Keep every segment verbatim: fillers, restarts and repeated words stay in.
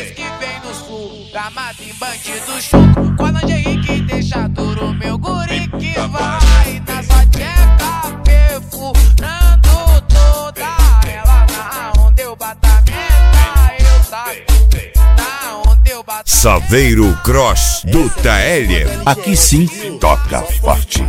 Eles que vem no sul, gamado em bandido chuco. Com a lingerie que deixa duro, meu guri que vai na sua tcheca perfurando toda ela. Na onde eu bato a meta, eu saco. Na onde eu bato Saveiro Cross do Taélia. Aqui sim toca forte.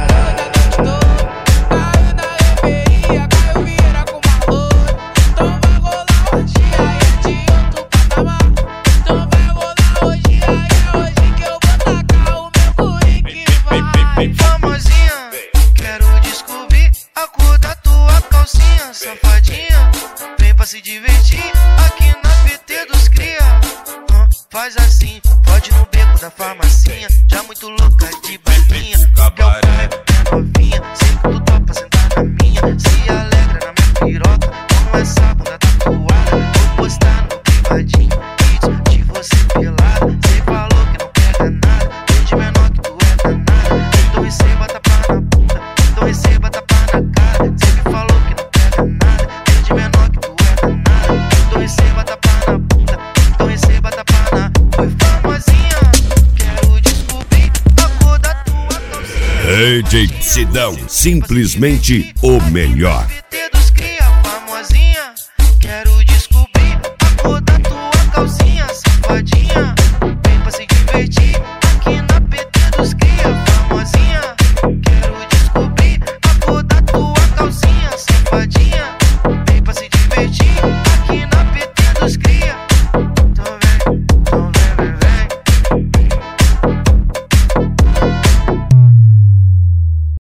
Famosinha, quero descobrir a cor da tua calcinha. Safadinha, vem pra se divertir aqui na P T dos cria. ah, Faz assim, pode no beco da farmacinha. Já muito louca de bailinha, quer o comer é novinha. Sei que tu topa sentar na minha, se alegra na minha piroca. Como essa bunda tatuada, vou postar no privadinho vídeos de você pelada. Cê falou que não pega nada, desde menor que tu é danada. Então receba tapa na bunda, então receba tapa na cara. Cê me falou que não pega nada, desde menor que tu é danada. Então receba tapa na bunda, então receba tapa na. Foi famosinha, quero descobrir a cor da tua calcinha. D J Sidão, simplesmente o melhor.